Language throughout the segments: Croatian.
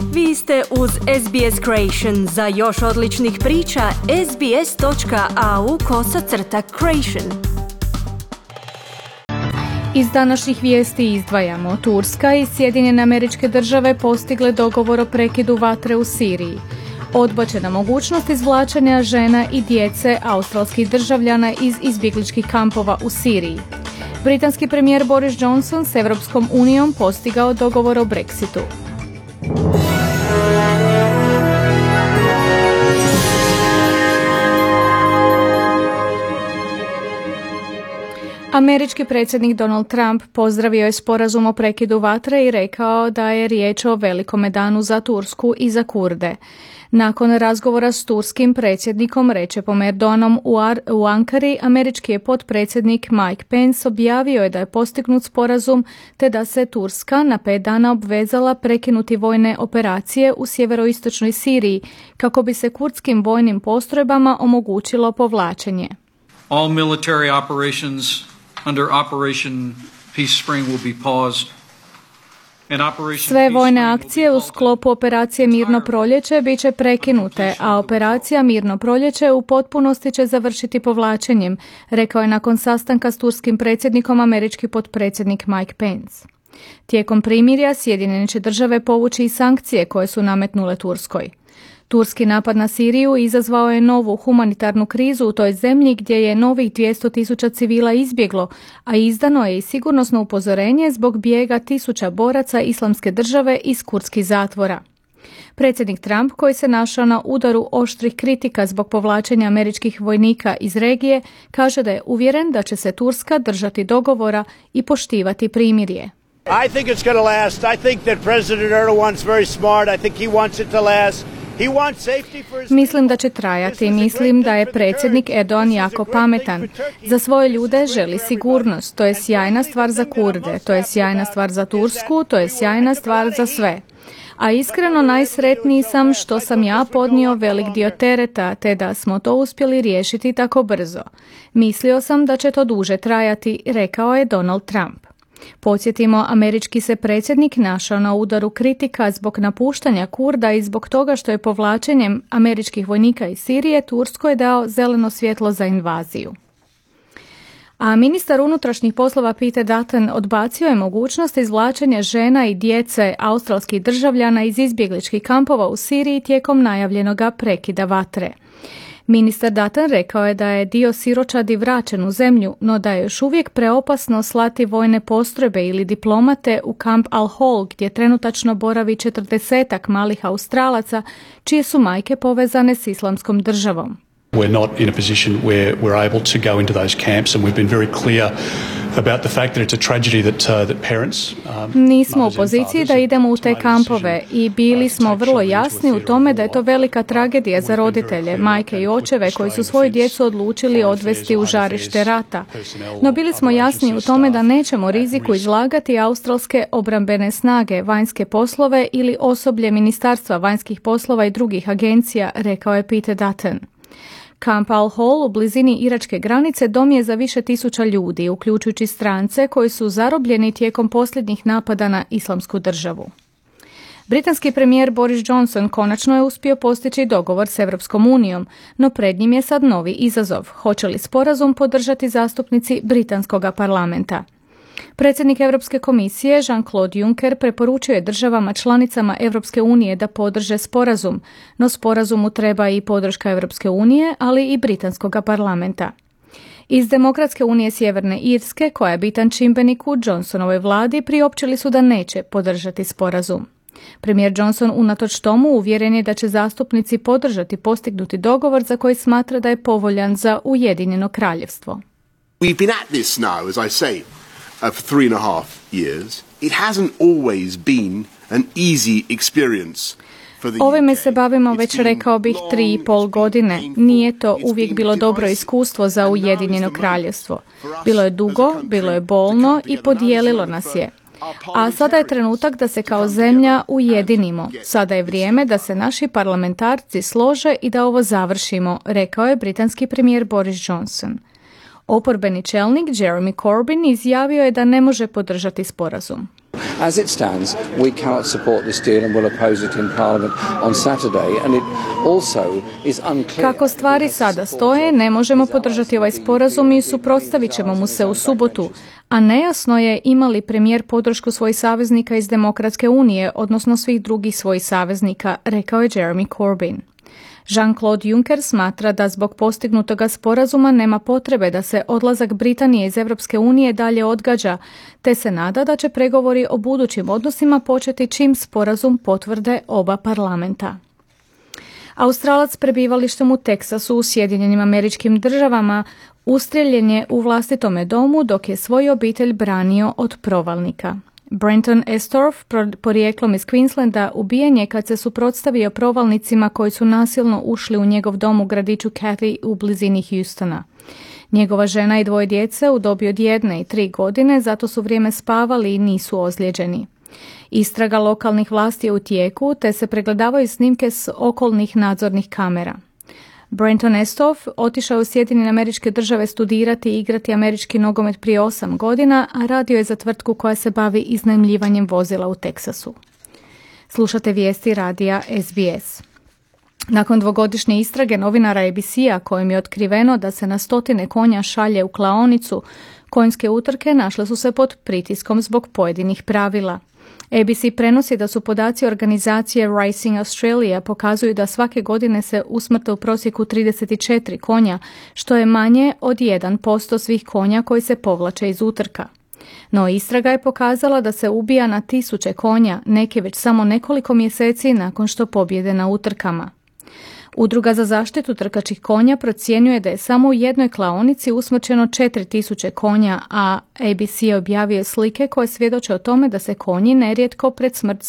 Vi ste uz SBS Creation. Za još odličnih priča, sbs.au/creation. Iz današnjih vijesti izdvajamo: Turska i Sjedinjene Američke Države postigle dogovor o prekidu vatre u Siriji. Odbačena mogućnost izvlačenja žena i djece australskih državljana iz izbjegličkih kampova u Siriji. Britanski premijer Boris Johnson s Europskom unijom postigao dogovor o Brexitu. Američki predsjednik Donald Trump pozdravio je sporazum o prekidu vatre i rekao da je riječ o velikome danu za Tursku i za Kurde. Nakon razgovora s turskim predsjednikom Recepom Erdoganom u Ankari, američki je potpredsjednik Mike Pence objavio je da je postignut sporazum te da se Turska na 5 dana obvezala prekinuti vojne operacije u sjeveroistočnoj Siriji kako bi se kurdskim vojnim postrojbama omogućilo povlačenje. All military operations under Operation Peace Spring will be paused. Sve vojne akcije u sklopu operacije Mirno proljeće bit će prekinute, a operacija Mirno proljeće u potpunosti će završiti povlačenjem, rekao je nakon sastanka s turskim predsjednikom američki potpredsjednik Mike Pence. Tijekom primirja Sjedinjene će države povući i sankcije koje su nametnule Turskoj. Turski napad na Siriju izazvao je novu humanitarnu krizu u toj zemlji gdje je novih 200.000 civila izbjeglo, a izdano je i sigurnosno upozorenje zbog bijega tisuća boraca Islamske države iz kurdskih zatvora. Predsjednik Trump, koji se našao na udaru oštrih kritika zbog povlačenja američkih vojnika iz regije, kaže da je uvjeren da će se Turska držati dogovora i poštivati primirje. I think it's going to last. I think that President Erdogan's very smart. I think he wants it to last. Mislim da će trajati. Mislim da je predsjednik Erdogan jako pametan. Za svoje ljude želi sigurnost. To je sjajna stvar za Kurde. To je sjajna stvar za Tursku. To je sjajna stvar za sve. A iskreno najsretniji sam što sam ja podnio velik dio tereta, te da smo to uspjeli riješiti tako brzo. Mislio sam da će to duže trajati, rekao je Donald Trump. Podsjetimo, američki se predsjednik našao na udaru kritika zbog napuštanja Kurda i zbog toga što je povlačenjem američkih vojnika iz Sirije Turskoj dao zeleno svjetlo za invaziju. A ministar unutrašnjih poslova Peter Dutton odbacio je mogućnost izvlačenja žena i djece australskih državljana iz izbjegličkih kampova u Siriji tijekom najavljenoga prekida vatre. Ministar Dutton rekao je da je dio siročadi vraćen u zemlju, no da je još uvijek preopasno slati vojne postrojbe ili diplomate u kamp Al-Hol, gdje trenutačno boravi 40-ak malih Australaca, čije su majke povezane s Islamskom državom. We're not in a position where we're able to go into those camps, and we've been very clear about the fact that it's a tragedy that parents. Nismo u poziciji da idemo u te kampove i bili smo vrlo jasni u tome da je to velika tragedija za roditelje, majke i očeve koji su svoju djecu odlučili odvesti u žarište rata. No bili smo jasni u tome da nećemo riziku izlagati australske obrambene snage, vanjske poslove ili osoblje Ministarstva vanjskih poslova i drugih agencija, rekao je Peter Dutton. Kamp Al-Hol u blizini iračke granice dom je za više tisuća ljudi, uključujući strance koji su zarobljeni tijekom posljednjih napada na Islamsku državu. Britanski premijer Boris Johnson konačno je uspio postići dogovor s Europskom unijom, no pred njim je sad novi izazov. Hoće li sporazum podržati zastupnici britanskog parlamenta? Predsjednik Europske komisije Jean-Claude Juncker preporučio je državama članicama Europske unije da podrže sporazum, no sporazumu treba i podrška Europske unije, ali i britanskog parlamenta. Iz Demokratske unije Sjeverne Irske, koja je bitan čimbenik u Johnsonovoj vladi, priopćili su da neće podržati sporazum. Premijer Johnson unatoč tomu uvjeren je da će zastupnici podržati postignuti dogovor za koji smatra da je povoljan za Ujedinjeno kraljevstvo. We've been at this now, as I say, for 3.5 years. It hasn't always been an easy experience. Ovime se bavimo već, rekao bih, 3,5 godine. Nije to uvijek bilo dobro iskustvo za Ujedinjeno kraljevstvo. Bilo je dugo, bilo je bolno i podijelilo nas je. A sada je trenutak da se kao zemlja ujedinimo. Sada je vrijeme da se naši parlamentarci slože i da ovo završimo, rekao je britanski premijer Boris Johnson. Oporbeni čelnik Jeremy Corbyn izjavio je da ne može podržati sporazum. As it stands, we cannot support this deal and will oppose it in Parliament on Saturday, and it also is unclear. Kako stvari sada stoje, ne možemo podržati ovaj sporazum i suprotstavit ćemo mu se u subotu, a nejasno je ima li premijer podršku svojih saveznika iz Demokratske unije, odnosno svih drugih svojih saveznika, rekao je Jeremy Corbyn. Jean-Claude Juncker smatra da zbog postignutoga sporazuma nema potrebe da se odlazak Britanije iz Europske unije dalje odgađa, te se nada da će pregovori o budućim odnosima početi čim sporazum potvrde oba parlamenta. Australac s prebivalištem u Teksasu u Sjedinjenim Američkim Državama ustrijeljen je u vlastitome domu dok je svoju obitelj branio od provalnika. Brenton Estorff, porijeklom iz Queenslanda, ubijen je kad se suprotstavio provalnicima koji su nasilno ušli u njegov dom u gradiću Cathy u blizini Houstona. Njegova žena i dvoje djece u dobi od 1 i 3 godine zato su vrijeme spavali i nisu ozlijeđeni. Istraga lokalnih vlasti je u tijeku, te se pregledavaju snimke s okolnih nadzornih kamera. Brenton Estorff otišao je u Sjedinjene Američke Države studirati i igrati američki nogomet prije 8 godina, a radio je za tvrtku koja se bavi iznajmljivanjem vozila u Teksasu. Slušate vijesti radija SBS. Nakon 2-godišnje istrage novinara ABC-a kojim je otkriveno da se na stotine konja šalje u klaonicu, konjske utrke našle su se pod pritiskom zbog pojedinih pravila. ABC prenosi da su podaci organizacije Racing Australia pokazuju da svake godine se usmrte u prosjeku 34 konja, što je manje od 1% svih konja koji se povlače iz utrka. No istraga je pokazala da se ubija na tisuće konja, neke već samo nekoliko mjeseci nakon što pobjede na utrkama. Udruga za zaštitu trkačih konja procjenjuje da je samo u jednoj klaonici usmrćeno 4000 konja, a ABC je objavio slike koje svjedoče o tome da se konji nerijetko pred smrt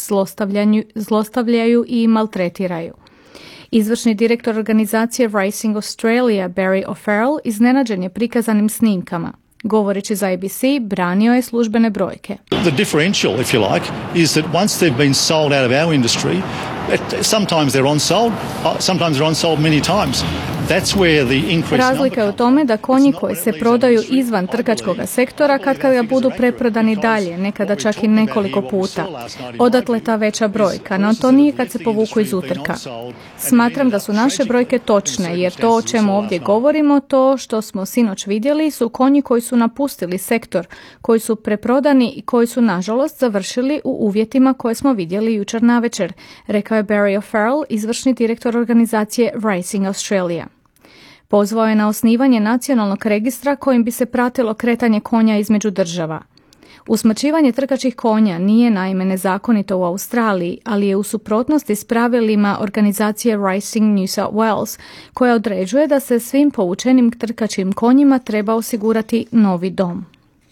zlostavljaju i maltretiraju. Izvršni direktor organizacije Racing Australia, Barry O'Farrell, iznenađen je prikazanim snimkama. Govoreći za ABC, branio je službene brojke. The differential, if you like, is that once they've been sold out of our industry, sometimes they're on-sold, sometimes they're on-sold many times. That's where the increase. Razlika je u tome da konji koji se prodaju izvan trkačkog sektora kada budu preprodani dalje, nekada čak i nekoliko puta. Odatle ta veća brojka, no to nije kad se povuku iz utrka. Smatram da su naše brojke točne, jer to o čemu ovdje govorimo, to što smo sinoć vidjeli, su konji koji su napustili sektor, koji su preprodani i koji su nažalost završili u uvjetima koje smo vidjeli jučer navečer, rekao je Barry O'Farrell, izvršni direktor organizacije Racing Australia. Pozvao je na osnivanje nacionalnog registra kojim bi se pratilo kretanje konja između država. Usmrćivanje trkačih konja nije naime nezakonito u Australiji, ali je u suprotnosti s pravilima organizacije Racing New South Wales, koja određuje da se svim povučenim trkačim konjima treba osigurati novi dom.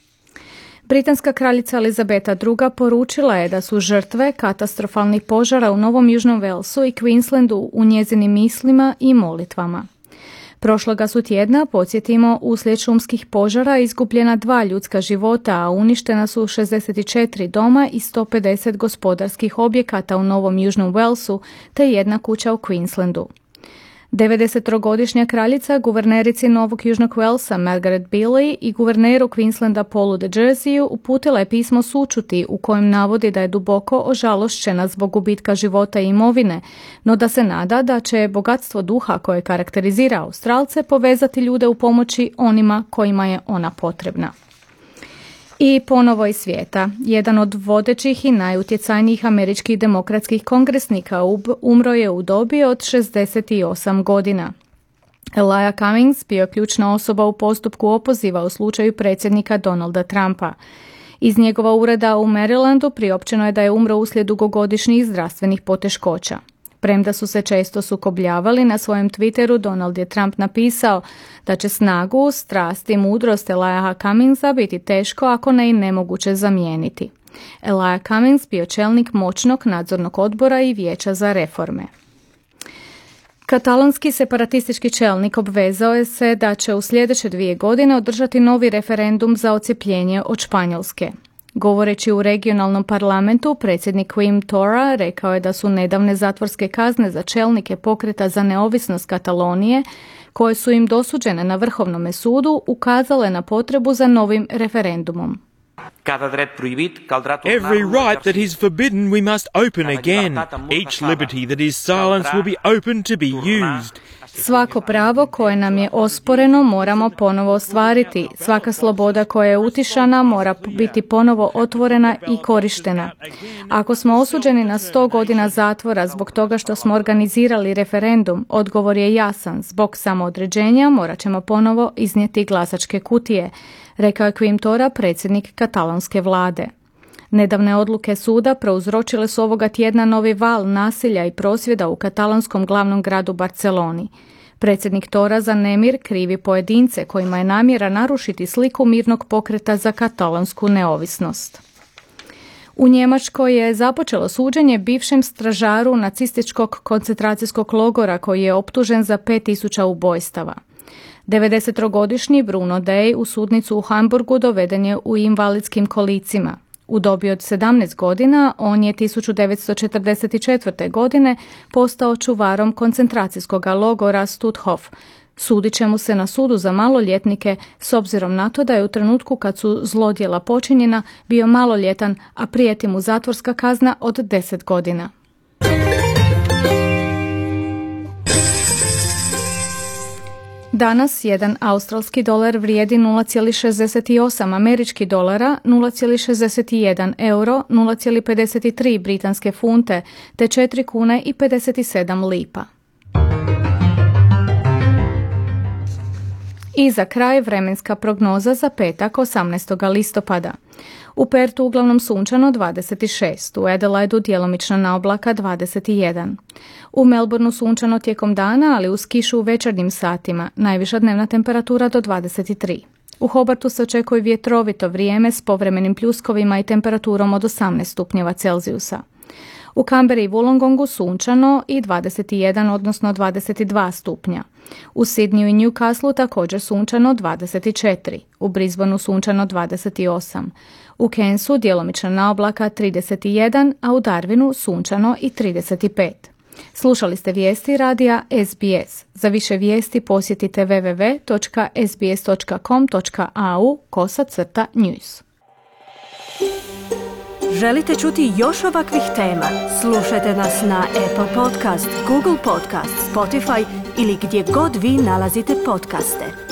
Britanska kraljica Elizabeta II. Poručila je da su žrtve katastrofalnih požara u Novom Južnom Walesu i Queenslandu u njezinim mislima i molitvama. Prošloga su tjedna, podsjetimo, uslijed šumskih požara izgubljena 2 ljudska života, a uništena su 64 doma i 150 gospodarskih objekata u Novom Južnom Walesu, te 1 kuća u Queenslandu. 93-godišnja kraljica guvernerici Novog Južnog Walesa Margaret Beeley i guverneru Queenslanda Paulu de Jerseyu uputila je pismo sućuti u kojem navodi da je duboko ožalošćena zbog gubitka života i imovine, no da se nada da će bogatstvo duha koje karakterizira Australce povezati ljude u pomoći onima kojima je ona potrebna. I ponovo iz svijeta. Jedan od vodećih i najutjecajnijih američkih demokratskih kongresnika umro je u dobi od 68 godina. Elijah Cummings bio je ključna osoba u postupku opoziva u slučaju predsjednika Donalda Trumpa. Iz njegova ureda u Marylandu priopćeno je da je umro uslijed dugogodišnjih zdravstvenih poteškoća. Premda su se često sukobljavali, na svojem Twitteru Donald je Trump napisao da će snagu, strast i mudrost Elijah Cummingsa biti teško, ako ne i nemoguće zamijeniti. Elijah Cummings bio čelnik moćnog nadzornog odbora i vijeća za reforme. Katalonski separatistički čelnik obvezao je se da će u sljedeće 2 godine održati novi referendum za odcjepljenje od Španjolske. Govoreći u regionalnom parlamentu, predsjednik Quim Torra rekao je da su nedavne zatvorske kazne za čelnike pokreta za neovisnost Katalonije, koje su im dosuđene na Vrhovnome sudu, ukazale na potrebu za novim referendumom. Every right that is forbidden we must open again. Each liberty that is silenced will be open to be used. Svako pravo koje nam je osporeno moramo ponovo ostvariti. Svaka sloboda koja je utišana mora biti ponovo otvorena i korištena. Ako smo osuđeni na 100 godina zatvora zbog toga što smo organizirali referendum, odgovor je jasan. Zbog samoodređenja morat ćemo ponovo iznijeti glasačke kutije, rekao je Quim Torra, predsjednik katalonske vlade. Nedavne odluke suda prouzročile su ovoga tjedna novi val nasilja i prosvjeda u katalonskom glavnom gradu Barceloni. Predsjednik Torra za nemir krivi pojedince kojima je namjera narušiti sliku mirnog pokreta za katalonsku neovisnost. U Njemačkoj je započelo suđenje bivšem stražaru nacističkog koncentracijskog logora koji je optužen za 5000 ubojstava. 93-godišnji Bruno Dej u sudnicu u Hamburgu doveden je u invalidskim kolicima. U dobi od 17 godina on je 1944. godine postao čuvarom koncentracijskog logora Stutthof. Sudit će mu se na sudu za maloljetnike s obzirom na to da je u trenutku kad su zlodjela počinjena bio maloljetan, a prijeti mu zatvorska kazna od 10 godina. Danas jedan australski dolar vrijedi 0,68 američki dolara, 0,61 euro, 0,53 britanske funte te 4 kune i 57 lipa. I za kraj vremenska prognoza za petak 18. listopada. U Pertu uglavnom sunčano 26, u Adelaidu djelomično na oblaka 21. U Melbourneu sunčano tijekom dana, ali uz kišu u večernjim satima, najviša dnevna temperatura do 23. U Hobartu se očekuje vjetrovito vrijeme s povremenim pljuskovima i temperaturom od 18 stupnjeva Celzijusa. U Canberri i Wollongongu sunčano i 21, odnosno 22 stupnja. U Sydneyu i Newcastleu također sunčano 24. U Brisbaneu sunčano 28. U Cairnsu djelomično na oblaka 31, a u Darwinu sunčano i 35. Slušali ste vijesti radija SBS. Za više vijesti posjetite www.sbs.com.au/news. Želite čuti još ovakvih tema? Slušajte nas na Apple Podcast, Google Podcast, Spotify ili gdje god vi nalazite podcaste.